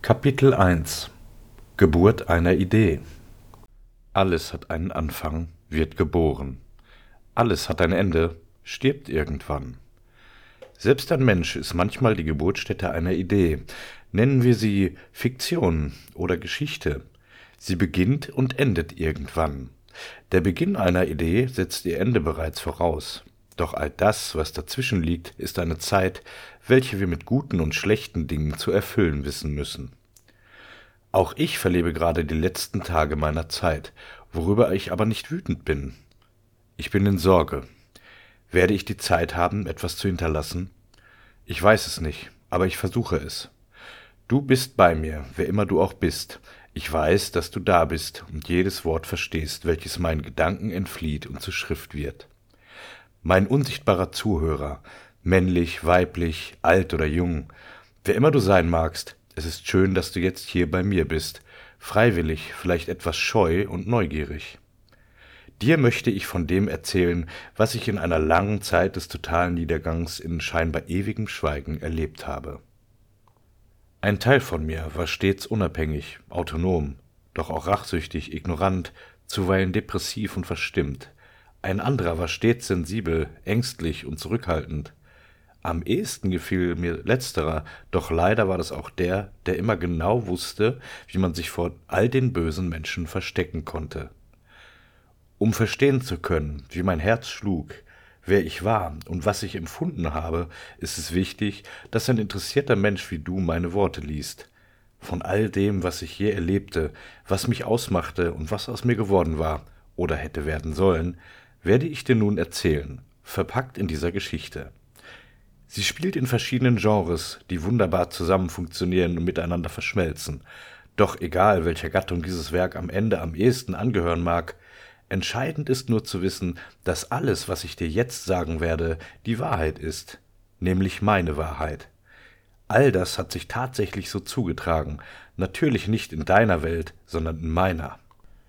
Kapitel 1 Geburt einer Idee. Alles hat einen Anfang, wird geboren. Alles hat ein Ende, stirbt irgendwann. Selbst ein Mensch ist manchmal die Geburtsstätte einer Idee. Nennen wir sie Fiktion oder Geschichte. Sie beginnt und endet irgendwann. Der Beginn einer Idee setzt ihr Ende bereits voraus. Doch all das, was dazwischen liegt, ist eine Zeit, welche wir mit guten und schlechten Dingen zu erfüllen wissen müssen. Auch ich verlebe gerade die letzten Tage meiner Zeit, worüber ich aber nicht wütend bin. Ich bin in Sorge. Werde ich die Zeit haben, etwas zu hinterlassen? Ich weiß es nicht, aber ich versuche es. Du bist bei mir, wer immer du auch bist. Ich weiß, dass du da bist und jedes Wort verstehst, welches meinen Gedanken entflieht und zur Schrift wird. Mein unsichtbarer Zuhörer, männlich, weiblich, alt oder jung, wer immer du sein magst, es ist schön, dass du jetzt hier bei mir bist, freiwillig, vielleicht etwas scheu und neugierig. Dir möchte ich von dem erzählen, was ich in einer langen Zeit des totalen Niedergangs in scheinbar ewigem Schweigen erlebt habe. Ein Teil von mir war stets unabhängig, autonom, doch auch rachsüchtig, ignorant, zuweilen depressiv und verstimmt. Ein anderer war stets sensibel, ängstlich und zurückhaltend. Am ehesten gefiel mir letzterer, doch leider war das auch der, der immer genau wusste, wie man sich vor all den bösen Menschen verstecken konnte. Um verstehen zu können, wie mein Herz schlug, wer ich war und was ich empfunden habe, ist es wichtig, dass ein interessierter Mensch wie du meine Worte liest. Von all dem, was ich je erlebte, was mich ausmachte und was aus mir geworden war oder hätte werden sollen, werde ich dir nun erzählen, verpackt in dieser Geschichte. Sie spielt in verschiedenen Genres, die wunderbar zusammen funktionieren und miteinander verschmelzen. Doch egal, welcher Gattung dieses Werk am Ende am ehesten angehören mag, entscheidend ist nur zu wissen, dass alles, was ich dir jetzt sagen werde, die Wahrheit ist, nämlich meine Wahrheit. All das hat sich tatsächlich so zugetragen, natürlich nicht in deiner Welt, sondern in meiner.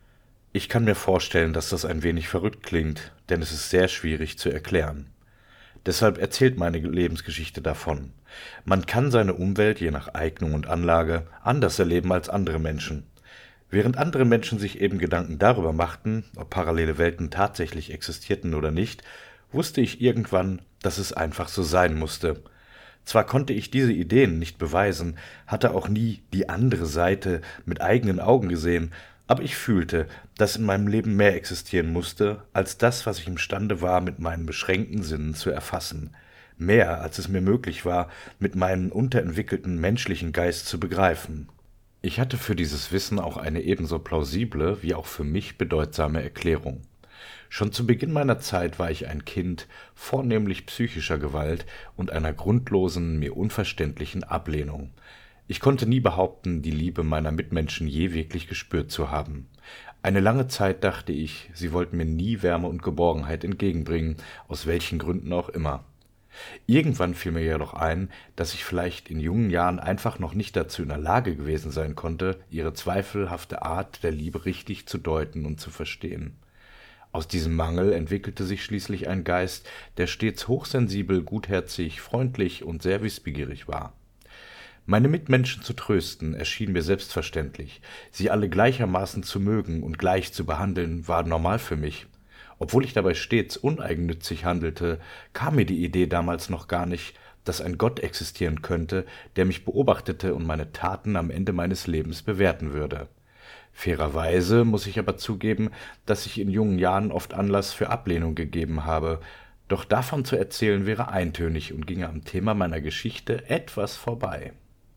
Ich kann mir vorstellen, dass das ein wenig verrückt klingt, denn es ist sehr schwierig zu erklären. Deshalb erzählt meine Lebensgeschichte davon. Man kann seine Umwelt je nach Eignung und Anlage anders erleben als andere Menschen. Während andere Menschen sich eben Gedanken darüber machten, ob parallele Welten tatsächlich existierten oder nicht, wusste ich irgendwann, dass es einfach so sein musste. Zwar konnte ich diese Ideen nicht beweisen, hatte auch nie die andere Seite mit eigenen Augen gesehen, aber ich fühlte, dass in meinem Leben mehr existieren musste, als das, was ich imstande war, mit meinen beschränkten Sinnen zu erfassen. Mehr, als es mir möglich war, mit meinem unterentwickelten menschlichen Geist zu begreifen. Ich hatte für dieses Wissen auch eine ebenso plausible wie auch für mich bedeutsame Erklärung. Schon zu Beginn meiner Zeit war ich ein Kind vornehmlich psychischer Gewalt und einer grundlosen, mir unverständlichen Ablehnung. Ich konnte nie behaupten, die Liebe meiner Mitmenschen je wirklich gespürt zu haben. Eine lange Zeit dachte ich, sie wollten mir nie Wärme und Geborgenheit entgegenbringen, aus welchen Gründen auch immer. Irgendwann fiel mir jedoch ein, dass ich vielleicht in jungen Jahren einfach noch nicht dazu in der Lage gewesen sein konnte, ihre zweifelhafte Art der Liebe richtig zu deuten und zu verstehen. Aus diesem Mangel entwickelte sich schließlich ein Geist, der stets hochsensibel, gutherzig, freundlich und sehr wissbegierig war. Meine Mitmenschen zu trösten erschien mir selbstverständlich, sie alle gleichermaßen zu mögen und gleich zu behandeln, war normal für mich. Obwohl ich dabei stets uneigennützig handelte, kam mir die Idee damals noch gar nicht, dass ein Gott existieren könnte, der mich beobachtete und meine Taten am Ende meines Lebens bewerten würde. Fairerweise muss ich aber zugeben, dass ich in jungen Jahren oft Anlass für Ablehnung gegeben habe, doch davon zu erzählen wäre eintönig und ginge am Thema meiner Geschichte etwas vorbei.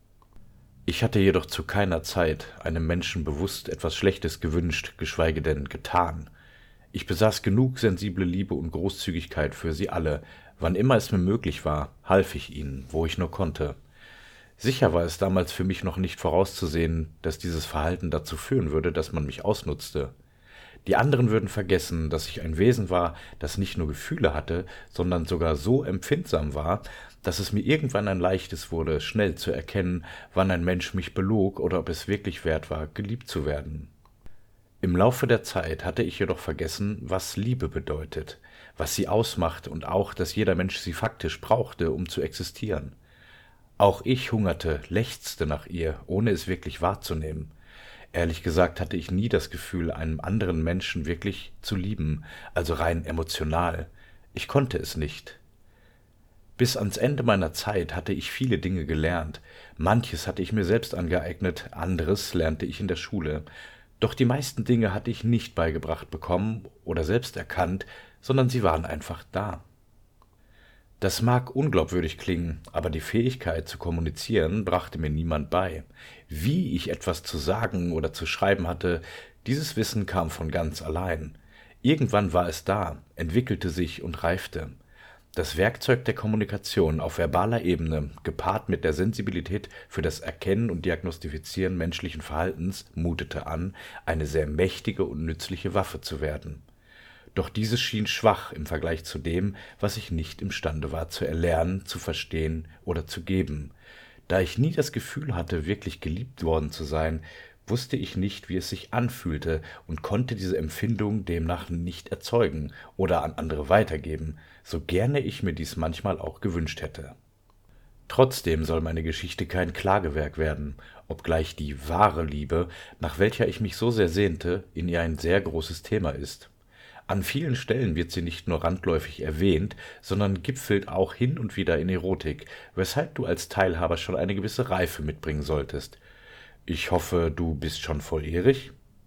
Ich hatte jedoch zu keiner Zeit einem Menschen bewusst etwas Schlechtes gewünscht, geschweige denn getan. Ich besaß genug sensible Liebe und Großzügigkeit für sie alle. Wann immer es mir möglich war, half ich ihnen, wo ich nur konnte. Sicher war es damals für mich noch nicht vorauszusehen, dass dieses Verhalten dazu führen würde, dass man mich ausnutzte. Die anderen würden vergessen, dass ich ein Wesen war, das nicht nur Gefühle hatte, sondern sogar so empfindsam war, dass es mir irgendwann ein leichtes wurde, schnell zu erkennen, wann ein Mensch mich belog oder ob es wirklich wert war, geliebt zu werden. Im Laufe der Zeit hatte ich jedoch vergessen, was Liebe bedeutet, was sie ausmacht und auch, dass jeder Mensch sie faktisch brauchte, um zu existieren. Auch ich hungerte, lechzte nach ihr, ohne es wirklich wahrzunehmen. Ehrlich gesagt hatte ich nie das Gefühl, einen anderen Menschen wirklich zu lieben, also rein emotional. Ich konnte es nicht. Bis ans Ende meiner Zeit hatte ich viele Dinge gelernt. Manches hatte ich mir selbst angeeignet, anderes lernte ich in der Schule. Doch die meisten Dinge hatte ich nicht beigebracht bekommen oder selbst erkannt, sondern sie waren einfach da. Das mag unglaubwürdig klingen, aber die Fähigkeit zu kommunizieren brachte mir niemand bei. Wie ich etwas zu sagen oder zu schreiben hatte, dieses Wissen kam von ganz allein. Irgendwann war es da, entwickelte sich und reifte. Das Werkzeug der Kommunikation auf verbaler Ebene, gepaart mit der Sensibilität für das Erkennen und Diagnostizieren menschlichen Verhaltens, mutete an, eine sehr mächtige und nützliche Waffe zu werden. Doch dieses schien schwach im Vergleich zu dem, was ich nicht imstande war zu erlernen, zu verstehen oder zu geben. Da ich nie das Gefühl hatte, wirklich geliebt worden zu sein, wusste ich nicht, wie es sich anfühlte und konnte diese Empfindung demnach nicht erzeugen oder an andere weitergeben, so gerne ich mir dies manchmal auch gewünscht hätte. Trotzdem soll meine Geschichte kein Klagewerk werden, obgleich die wahre Liebe, nach welcher ich mich so sehr sehnte, in ihr ein sehr großes Thema ist. An vielen Stellen wird sie nicht nur randläufig erwähnt, sondern gipfelt auch hin und wieder in Erotik, weshalb du als Teilhaber schon eine gewisse Reife mitbringen solltest. Ich hoffe, du bist schon volljährig?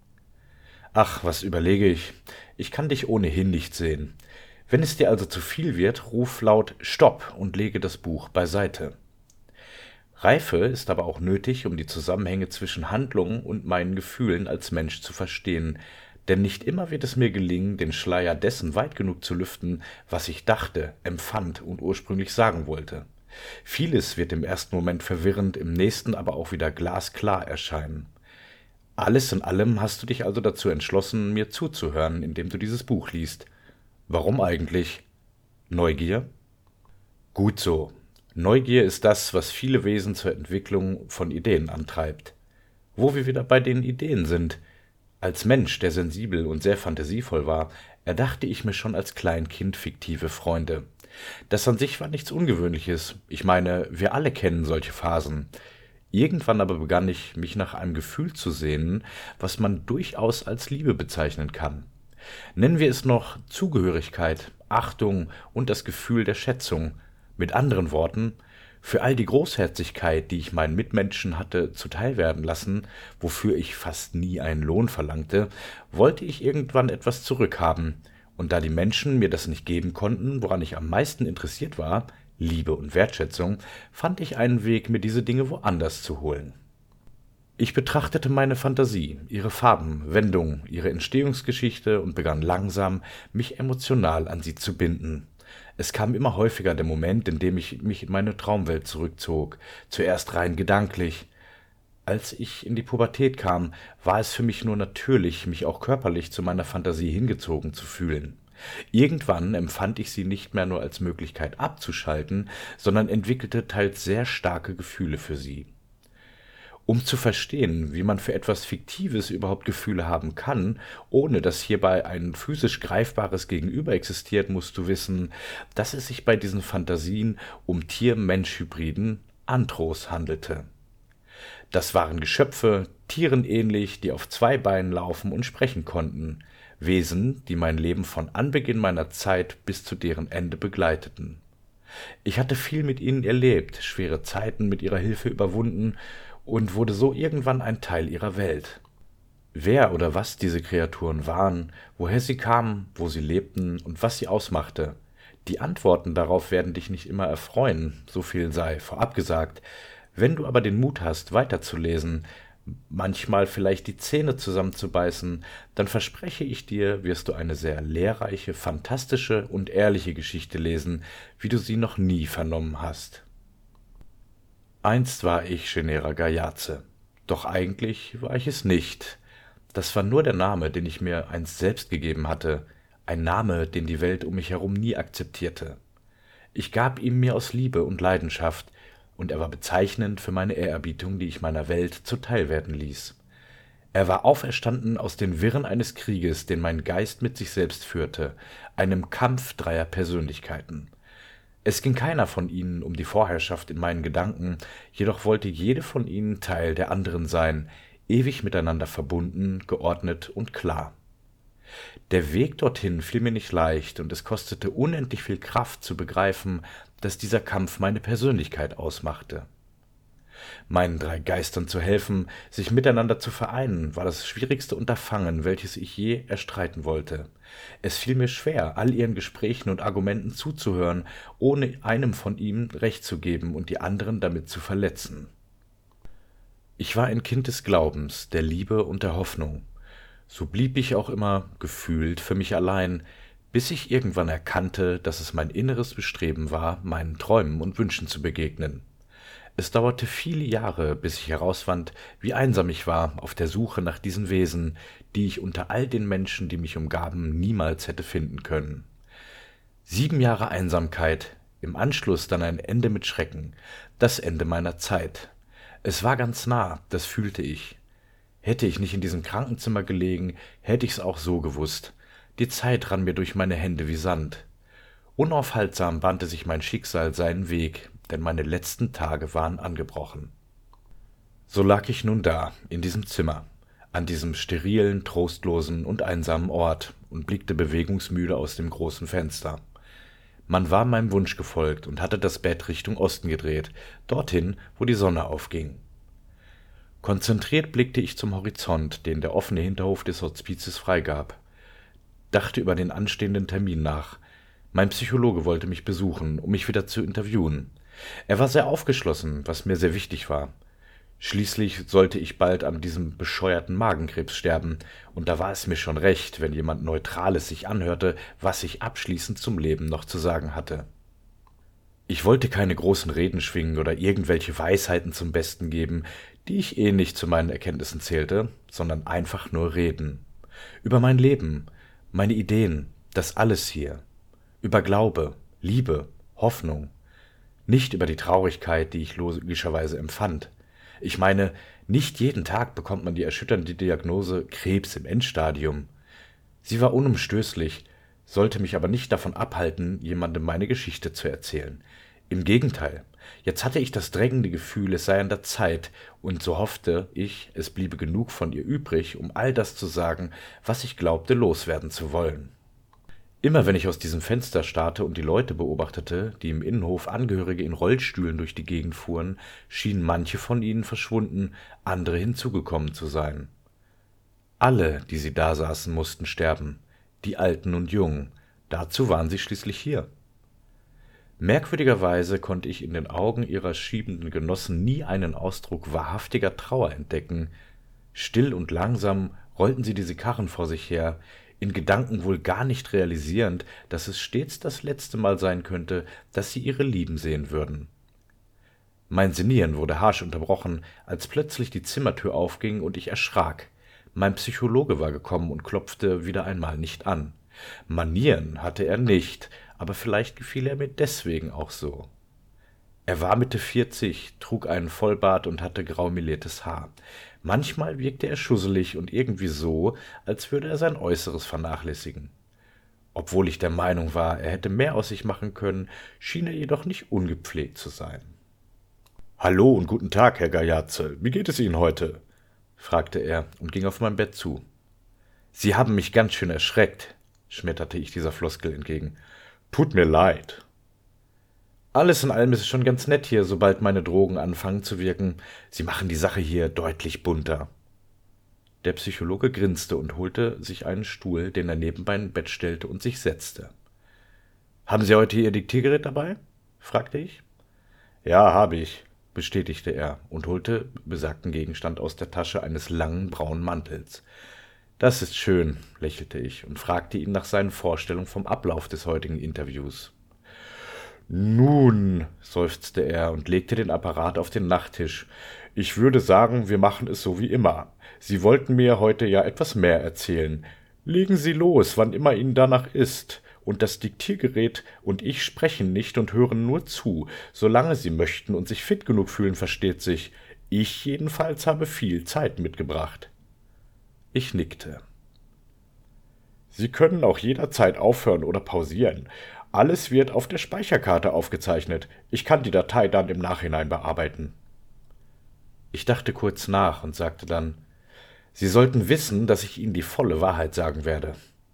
Ach, was überlege ich? Ich kann dich ohnehin nicht sehen. Wenn es dir also zu viel wird, ruf laut Stopp und lege das Buch beiseite. Reife ist aber auch nötig, um die Zusammenhänge zwischen Handlungen und meinen Gefühlen als Mensch zu verstehen, denn nicht immer wird es mir gelingen, den Schleier dessen weit genug zu lüften, was ich dachte, empfand und ursprünglich sagen wollte. Vieles wird im ersten Moment verwirrend, im nächsten aber auch wieder glasklar erscheinen. Alles in allem hast du dich also dazu entschlossen, mir zuzuhören, indem du dieses Buch liest. Warum eigentlich? Neugier? Gut so. Neugier ist das, was viele Wesen zur Entwicklung von Ideen antreibt. Wo wir wieder bei den Ideen sind. Als Mensch, der sensibel und sehr fantasievoll war, erdachte ich mir schon als Kleinkind fiktive Freunde. Das an sich war nichts Ungewöhnliches. Ich meine, wir alle kennen solche Phasen. Irgendwann aber begann ich, mich nach einem Gefühl zu sehnen, was man durchaus als Liebe bezeichnen kann. Nennen wir es noch Zugehörigkeit, Achtung und das Gefühl der Schätzung. Mit anderen Worten, für all die Großherzigkeit, die ich meinen Mitmenschen hatte zuteilwerden lassen, wofür ich fast nie einen Lohn verlangte, wollte ich irgendwann etwas zurückhaben, und da die Menschen mir das nicht geben konnten, woran ich am meisten interessiert war, Liebe und Wertschätzung, fand ich einen Weg, mir diese Dinge woanders zu holen. Ich betrachtete meine Fantasie, ihre Farben, Wendungen, ihre Entstehungsgeschichte und begann langsam, mich emotional an sie zu binden. Es kam immer häufiger der Moment, in dem ich mich in meine Traumwelt zurückzog, zuerst rein gedanklich. Als ich in die Pubertät kam, war es für mich nur natürlich, mich auch körperlich zu meiner Fantasie hingezogen zu fühlen. Irgendwann empfand ich sie nicht mehr nur als Möglichkeit abzuschalten, sondern entwickelte teils sehr starke Gefühle für sie. Um zu verstehen, wie man für etwas Fiktives überhaupt Gefühle haben kann, ohne dass hierbei ein physisch greifbares Gegenüber existiert, musst du wissen, dass es sich bei diesen Fantasien um Tier-Mensch-Hybriden Anthros handelte. Das waren Geschöpfe, Tieren ähnlich, die auf zwei Beinen laufen und sprechen konnten, Wesen, die mein Leben von Anbeginn meiner Zeit bis zu deren Ende begleiteten. Ich hatte viel mit ihnen erlebt, schwere Zeiten mit ihrer Hilfe überwunden und wurde so irgendwann ein Teil ihrer Welt. Wer oder was diese Kreaturen waren, woher sie kamen, wo sie lebten und was sie ausmachte, die Antworten darauf werden dich nicht immer erfreuen, so viel sei vorab gesagt. Wenn du aber den Mut hast, weiterzulesen, manchmal vielleicht die Zähne zusammenzubeißen, dann verspreche ich dir, wirst du eine sehr lehrreiche, fantastische und ehrliche Geschichte lesen, wie du sie noch nie vernommen hast. Einst war ich Genera Gayace, doch eigentlich war ich es nicht. Das war nur der Name, den ich mir einst selbst gegeben hatte, ein Name, den die Welt um mich herum nie akzeptierte. Ich gab ihn mir aus Liebe und Leidenschaft, und er war bezeichnend für meine Ehrerbietung, die ich meiner Welt zuteilwerden ließ. Er war auferstanden aus den Wirren eines Krieges, den mein Geist mit sich selbst führte, einem Kampf dreier Persönlichkeiten. Es ging keiner von ihnen um die Vorherrschaft in meinen Gedanken, jedoch wollte jede von ihnen Teil der anderen sein, ewig miteinander verbunden, geordnet und klar. Der Weg dorthin fiel mir nicht leicht, und es kostete unendlich viel Kraft zu begreifen, dass dieser Kampf meine Persönlichkeit ausmachte. Meinen 3 Geistern zu helfen, sich miteinander zu vereinen, war das schwierigste Unterfangen, welches ich je erstreiten wollte. Es fiel mir schwer, all ihren Gesprächen und Argumenten zuzuhören, ohne einem von ihnen Recht zu geben und die anderen damit zu verletzen. Ich war ein Kind des Glaubens, der Liebe und der Hoffnung. So blieb ich auch immer gefühlt für mich allein, bis ich irgendwann erkannte, dass es mein inneres Bestreben war, meinen Träumen und Wünschen zu begegnen. Es dauerte viele Jahre, bis ich herausfand, wie einsam ich war auf der Suche nach diesen Wesen, die ich unter all den Menschen, die mich umgaben, niemals hätte finden können. 7 Jahre Einsamkeit, im Anschluss dann ein Ende mit Schrecken, das Ende meiner Zeit. Es war ganz nah, das fühlte ich. Hätte ich nicht in diesem Krankenzimmer gelegen, hätte ich's auch so gewusst. Die Zeit rann mir durch meine Hände wie Sand. Unaufhaltsam bahnte sich mein Schicksal seinen Weg, denn meine letzten Tage waren angebrochen. So lag ich nun da, in diesem Zimmer, an diesem sterilen, trostlosen und einsamen Ort und blickte bewegungsmüde aus dem großen Fenster. Man war meinem Wunsch gefolgt und hatte das Bett Richtung Osten gedreht, dorthin, wo die Sonne aufging. Konzentriert blickte ich zum Horizont, den der offene Hinterhof des Hospizes freigab, dachte über den anstehenden Termin nach. Mein Psychologe wollte mich besuchen, um mich wieder zu interviewen. Er war sehr aufgeschlossen, was mir sehr wichtig war. Schließlich sollte ich bald an diesem bescheuerten Magenkrebs sterben, und da war es mir schon recht, wenn jemand Neutrales sich anhörte, was ich abschließend zum Leben noch zu sagen hatte. Ich wollte keine großen Reden schwingen oder irgendwelche Weisheiten zum Besten geben, die ich nicht zu meinen Erkenntnissen zählte, sondern einfach nur reden. Über mein Leben, meine Ideen, das alles hier. Über Glaube, Liebe, Hoffnung. Nicht über die Traurigkeit, die ich logischerweise empfand. Ich meine, nicht jeden Tag bekommt man die erschütternde Diagnose Krebs im Endstadium. Sie war unumstößlich, sollte mich aber nicht davon abhalten, jemandem meine Geschichte zu erzählen. Im Gegenteil, jetzt hatte ich das drängende Gefühl, es sei an der Zeit, und so hoffte ich, es bliebe genug von ihr übrig, um all das zu sagen, was ich glaubte loswerden zu wollen. Immer wenn ich aus diesem Fenster starrte und die Leute beobachtete, die im Innenhof Angehörige in Rollstühlen durch die Gegend fuhren, schienen manche von ihnen verschwunden, andere hinzugekommen zu sein. Alle, die sie da saßen, mussten sterben, die Alten und Jungen, dazu waren sie schließlich hier. Merkwürdigerweise konnte ich in den Augen ihrer schiebenden Genossen nie einen Ausdruck wahrhaftiger Trauer entdecken. Still und langsam rollten sie diese Karren vor sich her, in Gedanken wohl gar nicht realisierend, dass es stets das letzte Mal sein könnte, dass sie ihre Lieben sehen würden. Mein Sinnieren wurde harsch unterbrochen, als plötzlich die Zimmertür aufging und ich erschrak. Mein Psychologe war gekommen und klopfte wieder einmal nicht an. Manieren hatte er nicht, aber vielleicht gefiel er mir deswegen auch so. Er war Mitte 40, trug einen Vollbart und hatte grau meliertes Haar. Manchmal wirkte er schusselig und irgendwie so, als würde er sein Äußeres vernachlässigen. Obwohl ich der Meinung war, er hätte mehr aus sich machen können, schien er jedoch nicht ungepflegt zu sein. »Hallo und guten Tag, Herr Gajatze. Wie geht es Ihnen heute?« fragte er und ging auf mein Bett zu. »Sie haben mich ganz schön erschreckt«, schmetterte ich dieser Floskel entgegen. »Tut mir leid.« »Alles in allem ist es schon ganz nett hier, sobald meine Drogen anfangen zu wirken. Sie machen die Sache hier deutlich bunter.« Der Psychologe grinste und holte sich einen Stuhl, den er neben mein Bett stellte, und sich setzte. »Haben Sie heute Ihr Diktiergerät dabei?« fragte ich. »Ja, habe ich«, bestätigte er und holte besagten Gegenstand aus der Tasche eines langen braunen Mantels. »Das ist schön«, lächelte ich und fragte ihn nach seinen Vorstellungen vom Ablauf des heutigen Interviews. »Nun«, seufzte er und legte den Apparat auf den Nachttisch, »ich würde sagen, wir machen es so wie immer. Sie wollten mir heute ja etwas mehr erzählen. Legen Sie los, wann immer Ihnen danach ist. Und das Diktiergerät und ich sprechen nicht und hören nur zu, solange Sie möchten und sich fit genug fühlen, versteht sich. Ich jedenfalls habe viel Zeit mitgebracht.« Ich nickte. »Sie können auch jederzeit aufhören oder pausieren. Alles wird auf der Speicherkarte aufgezeichnet. Ich kann die Datei dann im Nachhinein bearbeiten. Ich dachte kurz nach und sagte dann: Sie sollten wissen, dass ich Ihnen die volle Wahrheit sagen werde.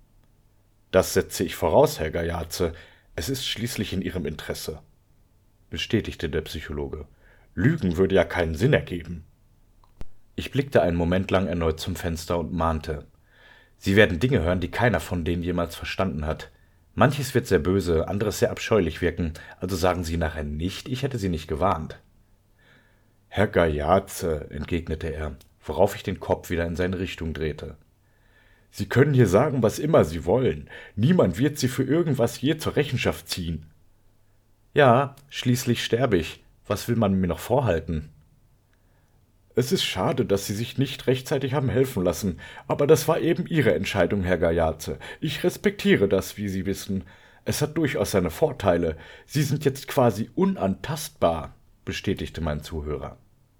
Das setze ich voraus, Herr Gajatze. Es ist schließlich in Ihrem Interesse, bestätigte der Psychologe. Lügen würde ja keinen Sinn ergeben. Ich blickte einen Moment lang erneut zum Fenster und mahnte: Sie werden Dinge hören, die keiner von denen jemals verstanden hat. Manches wird sehr böse, anderes sehr abscheulich wirken, also sagen Sie nachher nicht, ich hätte Sie nicht gewarnt. Herr Gajatze, entgegnete er, worauf ich den Kopf wieder in seine Richtung drehte. Sie können hier sagen, was immer Sie wollen. Niemand wird Sie für irgendwas je zur Rechenschaft ziehen. Ja, schließlich sterbe ich. Was will man mir noch vorhalten? Es ist schade, dass Sie sich nicht rechtzeitig haben helfen lassen, aber das war eben Ihre Entscheidung, Herr Gajatze. Ich respektiere das, wie Sie wissen. Es hat durchaus seine Vorteile. Sie sind jetzt quasi unantastbar, bestätigte mein Zuhörer.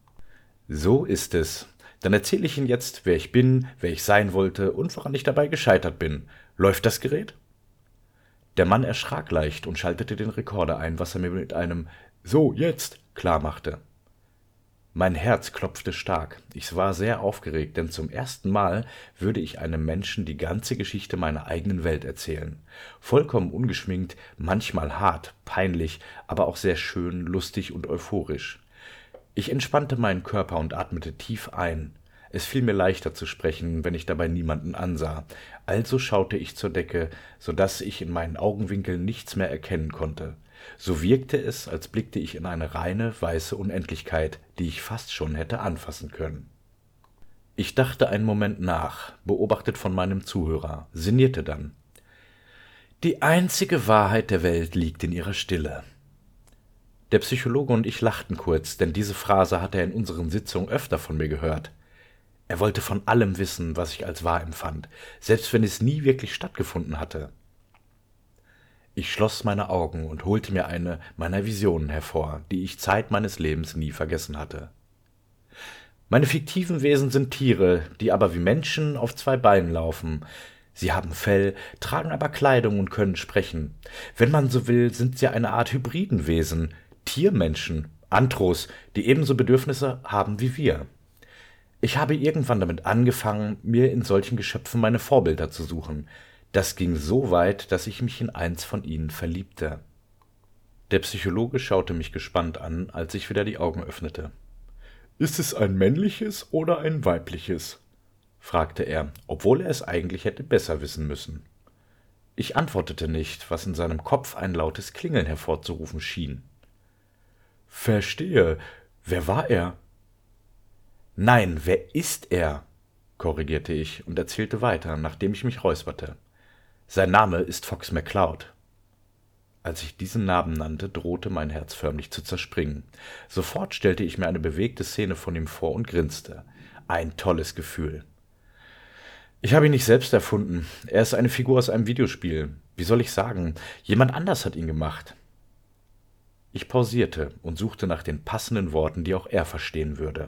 So ist es. Dann erzähle ich Ihnen jetzt, wer ich bin, wer ich sein wollte und woran ich dabei gescheitert bin. Läuft das Gerät? Der Mann erschrak leicht und schaltete den Rekorder ein, was er mir mit einem »So, jetzt« klarmachte. Mein Herz klopfte stark. Ich war sehr aufgeregt, denn zum ersten Mal würde ich einem Menschen die ganze Geschichte meiner eigenen Welt erzählen. Vollkommen ungeschminkt, manchmal hart, peinlich, aber auch sehr schön, lustig und euphorisch. Ich entspannte meinen Körper und atmete tief ein. Es fiel mir leichter zu sprechen, wenn ich dabei niemanden ansah. Also schaute ich zur Decke, so daß ich in meinen Augenwinkeln nichts mehr erkennen konnte. So wirkte es, als blickte ich in eine reine, weiße Unendlichkeit, die ich fast schon hätte anfassen können. Ich dachte einen Moment nach, beobachtet von meinem Zuhörer, sinnierte dann. Die einzige Wahrheit der Welt liegt in ihrer Stille. Der Psychologe und ich lachten kurz, denn diese Phrase hatte er in unseren Sitzungen öfter von mir gehört. Er wollte von allem wissen, was ich als wahr empfand, selbst wenn es nie wirklich stattgefunden hatte. Ich schloss meine Augen und holte mir eine meiner Visionen hervor, die ich Zeit meines Lebens nie vergessen hatte. Meine fiktiven Wesen sind Tiere, die aber wie Menschen auf zwei Beinen laufen. Sie haben Fell, tragen aber Kleidung und können sprechen. Wenn man so will, sind sie eine Art Hybridenwesen, Tiermenschen, Andros, die ebenso Bedürfnisse haben wie wir. Ich habe irgendwann damit angefangen, mir in solchen Geschöpfen meine Vorbilder zu suchen. Das ging so weit, dass ich mich in eins von ihnen verliebte. Der Psychologe schaute mich gespannt an, als ich wieder die Augen öffnete. »Ist es ein männliches oder ein weibliches?« fragte er, obwohl er es eigentlich hätte besser wissen müssen. Ich antwortete nicht, was in seinem Kopf ein lautes Klingeln hervorzurufen schien. »Verstehe. Wer war er?« »Nein, wer ist er?«, korrigierte ich und erzählte weiter, nachdem ich mich räusperte. »Sein Name ist Fox McCloud.« Als ich diesen Namen nannte, drohte mein Herz förmlich zu zerspringen. Sofort stellte ich mir eine bewegte Szene von ihm vor und grinste. Ein tolles Gefühl. Ich habe ihn nicht selbst erfunden. Er ist eine Figur aus einem Videospiel. Wie soll ich sagen? Jemand anders hat ihn gemacht. Ich pausierte und suchte nach den passenden Worten, die auch er verstehen würde.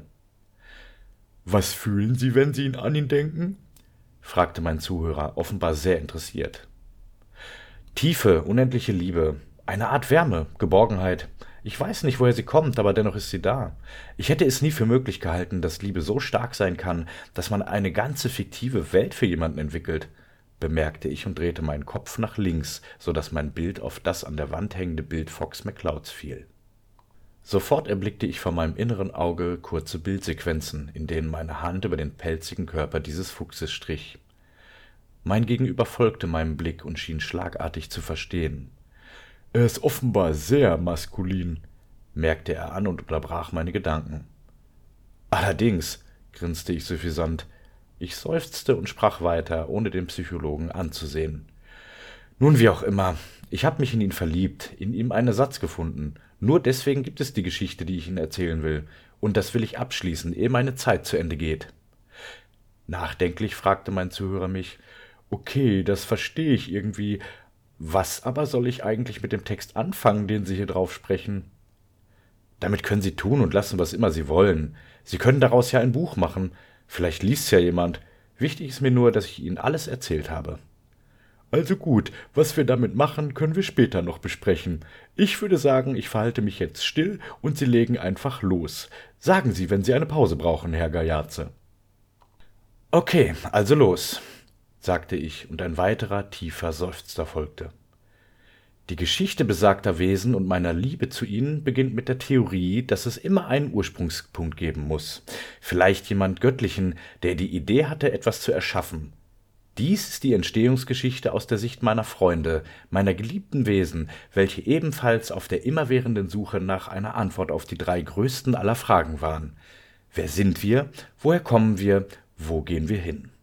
»Was fühlen Sie, wenn Sie an ihn denken?« fragte mein Zuhörer, offenbar sehr interessiert. »Tiefe, unendliche Liebe, eine Art Wärme, Geborgenheit. Ich weiß nicht, woher sie kommt, aber dennoch ist sie da. Ich hätte es nie für möglich gehalten, dass Liebe so stark sein kann, dass man eine ganze fiktive Welt für jemanden entwickelt«, bemerkte ich und drehte meinen Kopf nach links, so dass mein Bild auf das an der Wand hängende Bild Fox McClouds fiel. Sofort erblickte ich vor meinem inneren Auge kurze Bildsequenzen, in denen meine Hand über den pelzigen Körper dieses Fuchses strich. Mein Gegenüber folgte meinem Blick und schien schlagartig zu verstehen. »Er ist offenbar sehr maskulin«, merkte er an und unterbrach meine Gedanken. »Allerdings«, grinste ich suffisant. Ich seufzte und sprach weiter, ohne den Psychologen anzusehen. »Nun, wie auch immer, ich habe mich in ihn verliebt, in ihm einen Ersatz gefunden. Nur deswegen gibt es die Geschichte, die ich Ihnen erzählen will. Und das will ich abschließen, ehe meine Zeit zu Ende geht.« Nachdenklich fragte mein Zuhörer mich, »Okay, das verstehe ich irgendwie. Was aber soll ich eigentlich mit dem Text anfangen, den Sie hier drauf sprechen?« »Damit können Sie tun und lassen, was immer Sie wollen. Sie können daraus ja ein Buch machen. Vielleicht liest's ja jemand. Wichtig ist mir nur, dass ich Ihnen alles erzählt habe.« Also gut, was wir damit machen, können wir später noch besprechen. Ich würde sagen, ich verhalte mich jetzt still und Sie legen einfach los. Sagen Sie, wenn Sie eine Pause brauchen, Herr Gaillarze. Okay, also los, sagte ich, und ein weiterer tiefer Seufzer folgte. Die Geschichte besagter Wesen und meiner Liebe zu ihnen beginnt mit der Theorie, dass es immer einen Ursprungspunkt geben muss. Vielleicht jemand Göttlichen, der die Idee hatte, etwas zu erschaffen. Dies ist die Entstehungsgeschichte aus der Sicht meiner Freunde, meiner geliebten Wesen, welche ebenfalls auf der immerwährenden Suche nach einer Antwort auf die drei größten aller Fragen waren. Wer sind wir? Woher kommen wir? Wo gehen wir hin?